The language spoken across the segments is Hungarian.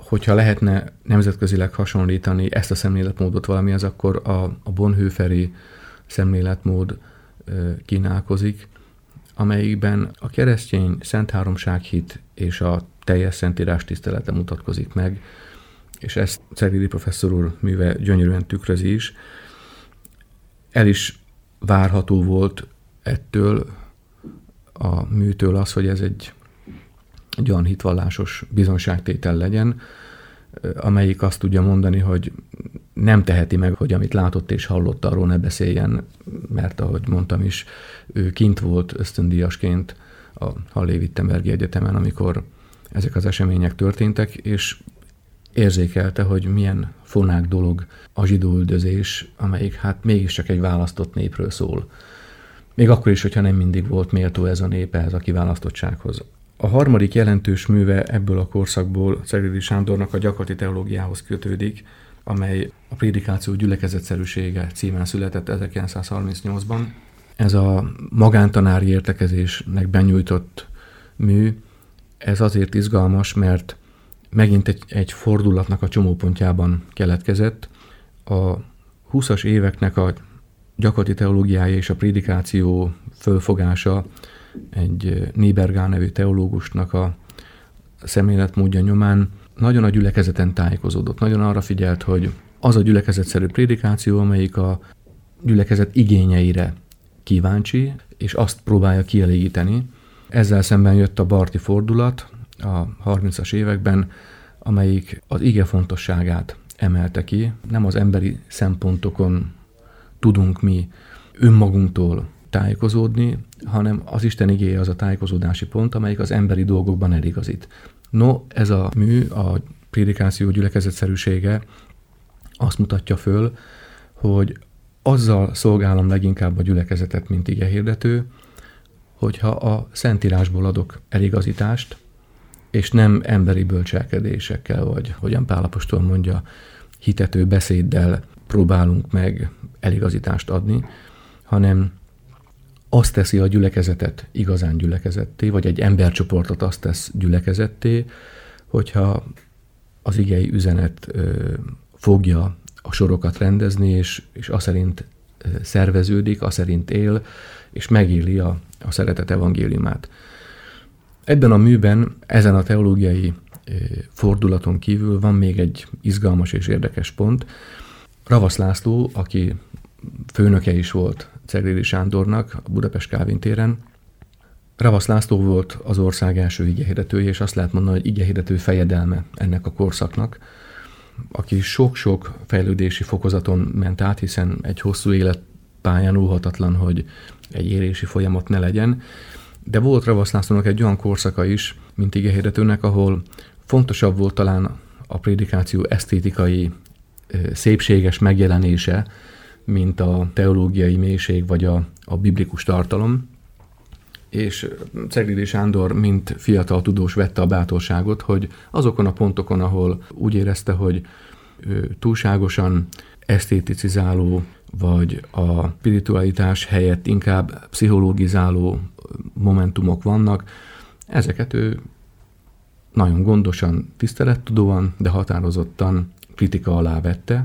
Hogyha lehetne nemzetközileg hasonlítani ezt a szemléletmódot valamihez, akkor a Bonhoefferi szemléletmód kínálkozik, amelyikben a keresztény szent háromsághit és a teljes szentírás tisztelete mutatkozik meg, és ezt Ceglédi professzor úr műve gyönyörűen tükrözi is. El is várható volt ettől a műtől az, hogy ez egy olyan hitvallásos bizonságtétel legyen, amelyik azt tudja mondani, hogy nem teheti meg, hogy amit látott és hallott, arról ne beszéljen, mert ahogy mondtam is, ő kint volt ösztöndíjasként a Halle-Wittenbergi Egyetemen, amikor ezek az események történtek, és érzékelte, hogy milyen fonák dolog a zsidóüldözés, amelyik hát mégiscsak egy választott népről szól. Még akkor is, hogyha nem mindig volt méltó ez a nép ehhez a kiválasztottsághoz. A harmadik jelentős műve ebből a korszakból Ceglédi Sándornak a gyakorlati teológiához kötődik, amely a Prédikáció gyülekezetszerűsége címen született 1938-ban. Ez a magántanári értekezésnek benyújtott mű, ez azért izgalmas, mert megint egy fordulatnak a csomópontjában keletkezett. A 20-as éveknek a gyakorlati teológiája és a prédikáció fölfogása egy Niebergál nevű teológusnak a szemléletmódja nyomán nagyon a gyülekezeten tájékozódott. Nagyon arra figyelt, hogy az a gyülekezetszerű prédikáció, amelyik a gyülekezet igényeire kíváncsi, és azt próbálja kielégíteni. Ezzel szemben jött a Barthi fordulat a 30-as években, amelyik az ige fontosságát emelte ki. Nem az emberi szempontokon tudunk mi önmagunktól tájékozódni, hanem az Isten igéje az a tájékozódási pont, amelyik az emberi dolgokban eligazít. No, ez a mű, a prédikáció gyülekezetszerűsége azt mutatja föl, hogy azzal szolgálom leginkább a gyülekezetet, mint igehirdető, hogyha a Szentírásból adok eligazítást, és nem emberi bölcselkedésekkel, vagy hogyan Pál apostol mondja, hitető beszéddel próbálunk meg eligazítást adni, hanem azt teszi a gyülekezetet igazán gyülekezetté, vagy egy embercsoportot azt tesz gyülekezetté, hogyha az igei üzenet fogja a sorokat rendezni, és az szerint szerveződik, az szerint él, és megéli a szeretet evangéliumát. Ebben a műben, ezen a teológiai fordulaton kívül van még egy izgalmas és érdekes pont. Ravasz László, aki főnöke is volt Ceglédi Sándornak a Budapest Kálvin téren. Ravasz László volt az ország első igehirdetője, és azt lehet mondani, hogy igehirdető fejedelme ennek a korszaknak, aki sok-sok fejlődési fokozaton ment át, hiszen egy hosszú életpályán óhatatlan, hogy egy érési folyamat ne legyen. De volt Ravasz Lászlónak egy olyan korszaka is, mint igehirdetőnek, ahol fontosabb volt talán a prédikáció esztétikai, szépséges megjelenése, mint a teológiai mélység vagy a biblikus tartalom. És Ceglédi Sándor, mint fiatal tudós vette a bátorságot, hogy azokon a pontokon, ahol úgy érezte, hogy túlságosan esztéticizáló, vagy a spiritualitás helyett inkább pszichológizáló momentumok vannak, ezeket ő nagyon gondosan, tisztelettudóan, de határozottan kritika alá vette.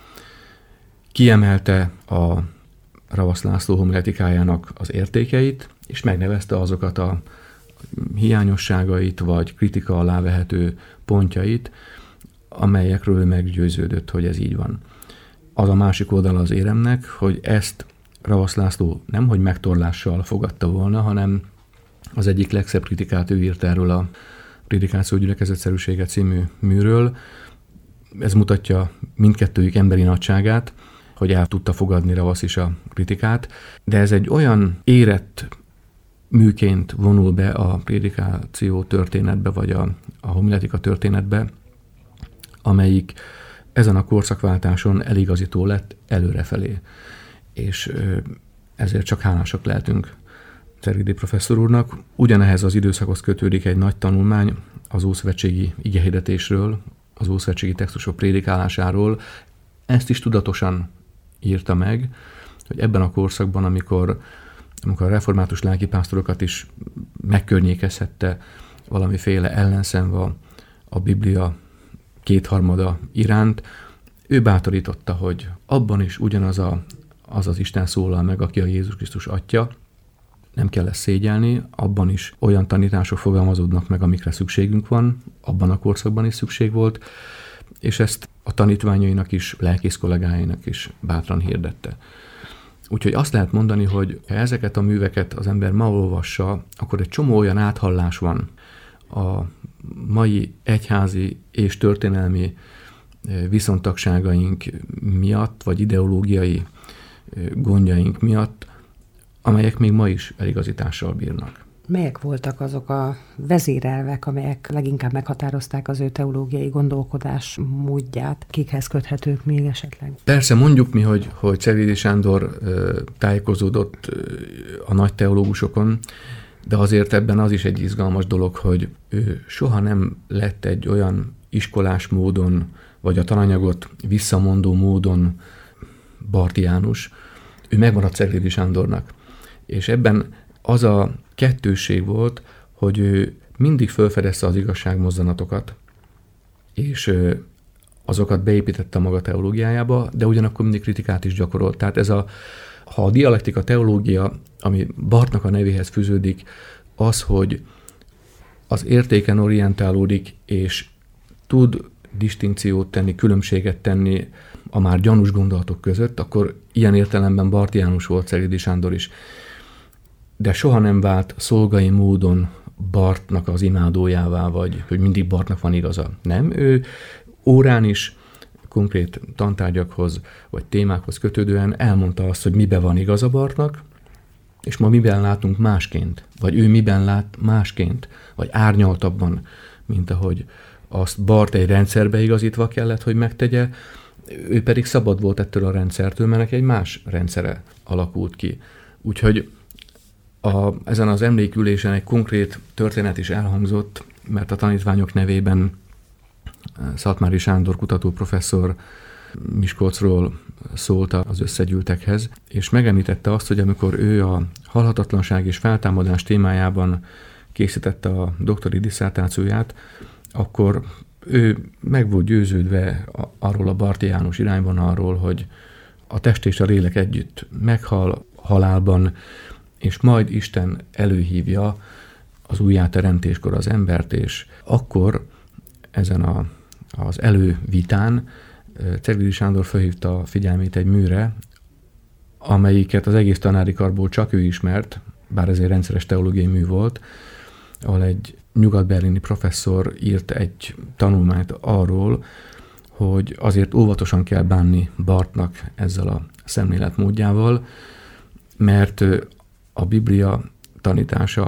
Kiemelte a Ravasz László homiletikájának az értékeit, és megnevezte azokat a hiányosságait, vagy kritika alá vehető pontjait, amelyekről meggyőződött, hogy ez így van. Az a másik oldala az éremnek, hogy ezt Ravasz László nemhogy megtorlással fogadta volna, hanem az egyik legszebb kritikát ő írt erről a Prédikáció gyülekezetszerűsége című műről. Ez mutatja mindkettőjük emberi nagyságát, hogy el tudta fogadni Ravasz is a kritikát, de ez egy olyan érett műként vonul be a prédikáció történetbe, vagy a homiletika történetbe, amelyik ezen a korszakváltáson eligazító lett előrefelé. És ezért csak hálásak lehetünk Ceglédi professzor úrnak. Ugyanehhez az időszakhoz kötődik egy nagy tanulmány az ószövetségi igehirdetésről, az ószövetségi textusok prédikálásáról. Ezt is tudatosan írta meg, hogy ebben a korszakban, amikor a református lelkipásztorokat is megkörnyékezhette valamiféle ellenszenv a Biblia kétharmada iránt, ő bátorította, hogy abban is ugyanaz az Isten szólal meg, aki a Jézus Krisztus Atya, nem kell ezt szégyelni, abban is olyan tanítások fogalmazódnak meg, amikre szükségünk van, abban a korszakban is szükség volt, és ezt a tanítványainak is, lelkész kollégáinak is bátran hirdette. Úgyhogy azt lehet mondani, hogy ha ezeket a műveket az ember ma olvassa, akkor egy csomó olyan áthallás van a mai egyházi és történelmi viszontagságaink miatt, vagy ideológiai gondjaink miatt, amelyek még ma is eligazítással bírnak. Melyek voltak azok a vezérelvek, amelyek leginkább meghatározták az ő teológiai gondolkodás módját? Kikhez köthetők még esetleg? Persze mondjuk mi, hogy Ceglédi Sándor tájékozódott a nagy teológusokon, de azért ebben az is egy izgalmas dolog, hogy ő soha nem lett egy olyan iskolás módon, vagy a tananyagot visszamondó módon barthiánus, ő megmaradt Ceglédi Sándornak. És ebben az a kettősség volt, hogy ő mindig felfedezte az igazságmozzanatokat, és azokat beépítette a maga teológiájába, de ugyanakkor mindig kritikát is gyakorolt. Tehát ha a dialektika teológia, ami Barthnak a nevéhez fűződik, az, hogy az értéken orientálódik, és tud distinkciót tenni, különbséget tenni a már gyanús gondolatok között, akkor ilyen értelemben barthiánus volt Ceglédi Sándor is. De soha nem vált szolgai módon Barthnak az imádójává, vagy hogy mindig Barthnak van igaza. Nem, ő órán is konkrét tantárgyakhoz, vagy témákhoz kötődően elmondta azt, hogy miben van igaza Barthnak, és ma miben látunk másként, vagy ő miben lát másként, vagy árnyaltabban, mint ahogy azt Barth egy rendszerbe igazítva kellett, hogy megtegye, ő pedig szabad volt ettől a rendszertől, mert neki egy más rendszere alakult ki. Úgyhogy ezen az emlékülésen egy konkrét történet is elhangzott, mert a tanítványok nevében Szatmári Sándor kutatóprofesszor Miskolcról szólt az összegyűltekhez, és megemlítette azt, hogy amikor ő a halhatatlanság és feltámadás témájában készítette a doktori disszertációját, akkor ő meg volt győződve arról a barthiánus irányvonalról, hogy a test és a lélek együtt meghal halálban, és majd Isten előhívja az újjáteremtéskor az embert, és akkor ezen az elővitán Ceglédi Sándor felhívta a figyelmét egy műre, amelyiket az egész tanári karból csak ő ismert, bár ez egy rendszeres teológiai mű volt, ahol egy nyugat-berlini professzor írt egy tanulmányt arról, hogy azért óvatosan kell bánni Barthnak ezzel a szemléletmódjával, mert a Biblia tanítása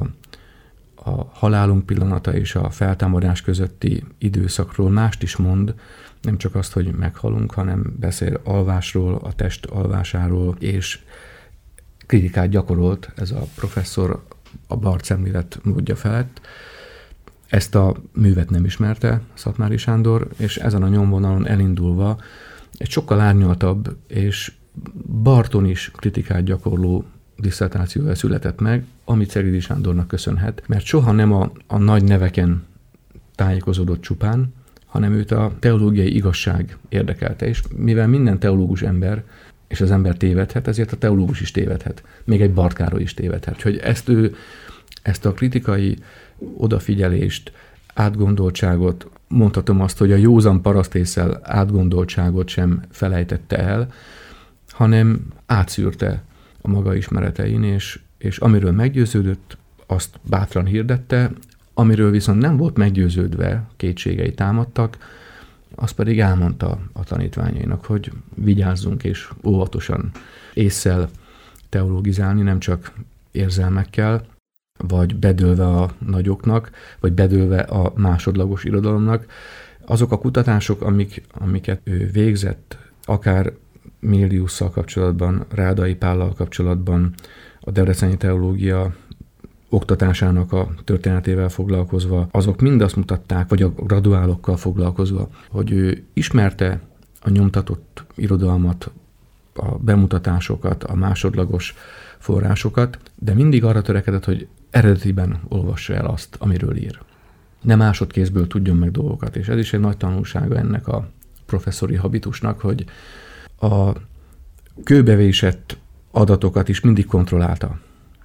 a halálunk pillanata és a feltámadás közötti időszakról mást is mond, nem csak azt, hogy meghalunk, hanem beszél alvásról, a test alvásáról, és kritikát gyakorolt ez a professzor a Barth szemlélet módja felett. Ezt a művet nem ismerte Szatmári Sándor, és ezen a nyomvonalon elindulva egy sokkal árnyaltabb és Barthon is kritikát gyakorló disszertációja született meg, amit Ceglédi Sándornak köszönhet, mert soha nem a nagy neveken tájékozódott csupán, hanem őt a teológiai igazság érdekelte, és mivel minden teológus ember, és az ember tévedhet, ezért a teológus is tévedhet, még egy Barth Károly is tévedhet. Úgyhogy ezt a kritikai odafigyelést, átgondoltságot, mondhatom azt, hogy a józan parasztésszel átgondoltságot sem felejtette el, hanem átszűrte a maga ismeretein, és amiről meggyőződött, azt bátran hirdette, amiről viszont nem volt meggyőződve, kétségei támadtak, azt pedig elmondta a tanítványainak, hogy vigyázzunk és óvatosan ésszel teologizálni, nem csak érzelmekkel, vagy bedőlve a nagyoknak, vagy bedőlve a másodlagos irodalomnak. Azok a kutatások, amiket ő végzett, akár Méliusszal kapcsolatban, Rádai Pállal kapcsolatban, a debreceni teológia oktatásának a történetével foglalkozva, azok mind azt mutatták, vagy a graduálokkal foglalkozva, hogy ő ismerte a nyomtatott irodalmat, a bemutatásokat, a másodlagos forrásokat, de mindig arra törekedett, hogy eredetiben olvassa el azt, amiről ír. ne másodkézből tudjon meg dolgokat. És ez is egy nagy tanulsága ennek a professzori habitusnak, hogy a kőbevésett adatokat is mindig kontrollálta.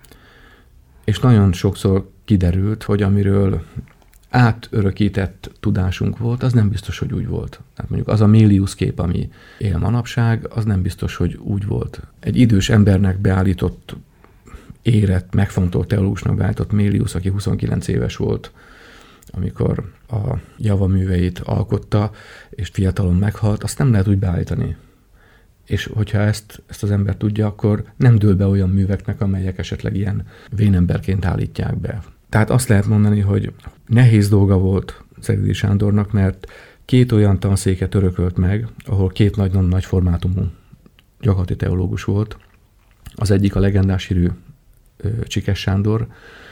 És nagyon sokszor kiderült, hogy amiről átörökített tudásunk volt, az nem biztos, hogy úgy volt. Tehát mondjuk az a Mélius kép, ami él manapság, az nem biztos, hogy úgy volt. Egy idős embernek beállított, érett, megfontolt teológusnak beállított Mélius, aki 29 éves volt, amikor a javaműveit alkotta, és fiatalon meghalt, azt nem lehet úgy beállítani. És hogyha ezt az ember tudja, akkor nem dől be olyan műveknek, amelyek esetleg ilyen vénemberként állítják be. Tehát azt lehet mondani, hogy nehéz dolga volt Szegedi Sándornak, mert 2 olyan tanszéket örökölt meg, ahol 2 nagyon nagy formátumú gyakorlati teológus volt. Az egyik a legendás hírű Csikes Sándor,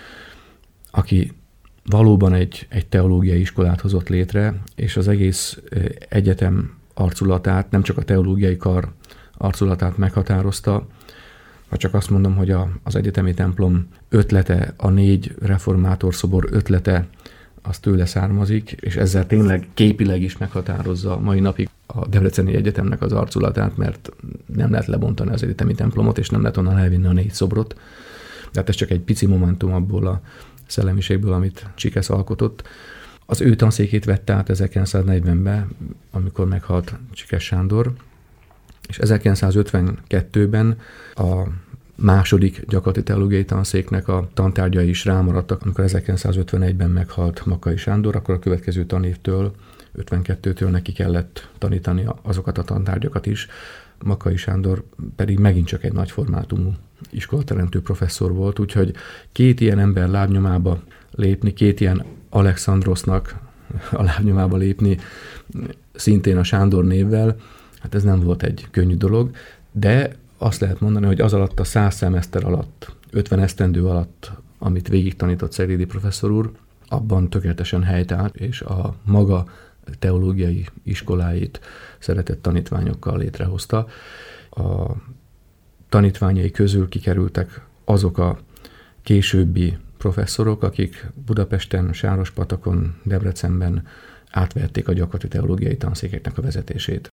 aki valóban egy teológiai iskolát hozott létre, és az egész egyetem arculatát, nem csak a teológiai kar arculatát meghatározta, ha csak azt mondom, hogy az egyetemi templom ötlete, a 4 reformátor szobor ötlete, az tőle származik, és ezzel tényleg képileg is meghatározza mai napig a Debreceni Egyetemnek az arculatát, mert nem lehet lebontani az egyetemi templomot, és nem lehet onnan elvinni a 4 szobrot. Tehát ez csak egy pici momentum abból a szellemiségből, amit Csikesz alkotott. Az ő tanszékét vette át 1940-ben, amikor meghalt Csikes Sándor, és 1952-ben a második gyakorlati teológiai tanszéknek a tantárgyai is rámaradtak. Amikor 1951-ben meghalt Makkai Sándor, akkor a következő tanévtől, 52-től neki kellett tanítani azokat a tantárgyakat is. Makkai Sándor pedig megint csak egy nagy formátumú iskolateremtő professzor volt, úgyhogy 2 ilyen ember lábnyomába lépni, 2 ilyen Alexandrosznak a lábnyomába lépni, szintén a Sándor névvel, hát ez nem volt egy könnyű dolog, de azt lehet mondani, hogy az alatt a 100 szemeszter alatt, 50 esztendő alatt, amit végig tanított Szegedi professzor úr, abban tökéletesen helytált, és a maga teológiai iskoláit szeretett tanítványokkal létrehozta. A tanítványai közül kikerültek azok a későbbi professzorok, akik Budapesten, Sárospatakon, Debrecenben átvették a gyakorlati teológiai tanszékeknek a vezetését.